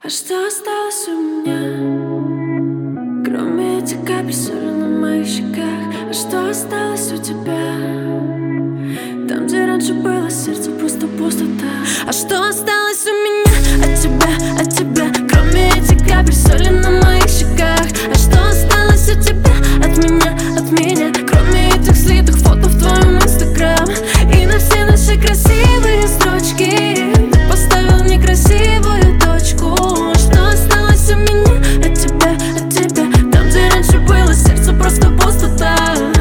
А что осталось у меня, кроме этих капель соли на моих щеках? А что осталось у тебя, там, где раньше было сердце, просто пустота? А что осталось у меня от тебя, кроме этих капель соли на моих щеках? А что осталось у тебя от меня, кроме этих слитых фото в твоем инстаграм? И на все наши красивые строчки ты поставил некрасивую точку. Что осталось у меня от тебя, там, где раньше было сердце, просто пустота?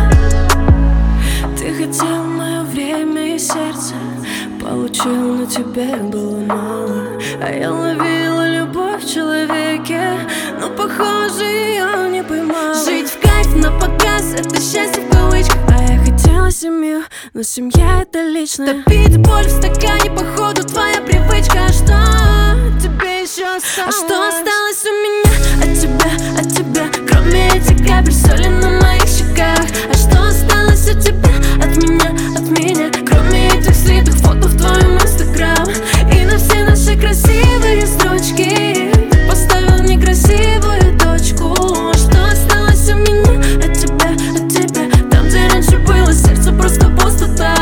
Ты хотел мое время и сердце, получил, но тебе было мало. А я ловила любовь в человеке, но, похоже, ее не поймала. Жить в кайф на показ — это счастье в кавычках. А я хотела семью, но семья — это личное. Топить боль в стакане, походу, твоя привычка. А что тебе еще осталось? А что осталось у меня от тебя, кроме этих капель соли на моих щеках? А что осталось у тебя от меня, кроме этих слитых фото в твоем инстаграм? И на все наши красивые строчки ты поставил некрасивую точку. Что осталось у меня от тебя, там, где раньше было сердце, просто пустота?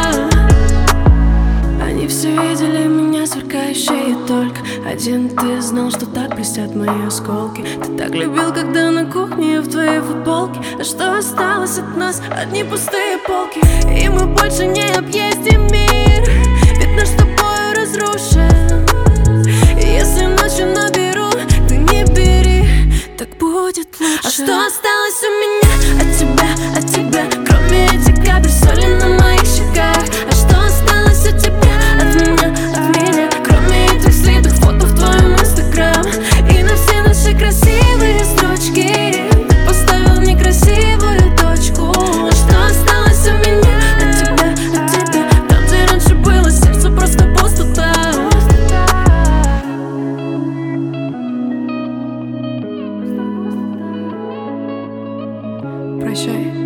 Они все видели меня сверкающей, и только один ты знал, что так блестят мои осколки. Ты так любил, когда на кухне я в твоей футболке. А что осталось от нас? Одни пустые полки. И мы больше не объездим мир, ведь наш с тобой разрушен. И если ночью наберу, ты не бери, так будет лучше. А что осталось у меня от тебя, кроме этих капель соли на моих щеках? А что осталось у тебя от меня, кроме этих слитых фото в твоем инстаграм? И на все наши красивые строчки ты поставил некрасивую точку. А что осталось у меня от тебя, там, где раньше было сердце, просто пустота? Прощай.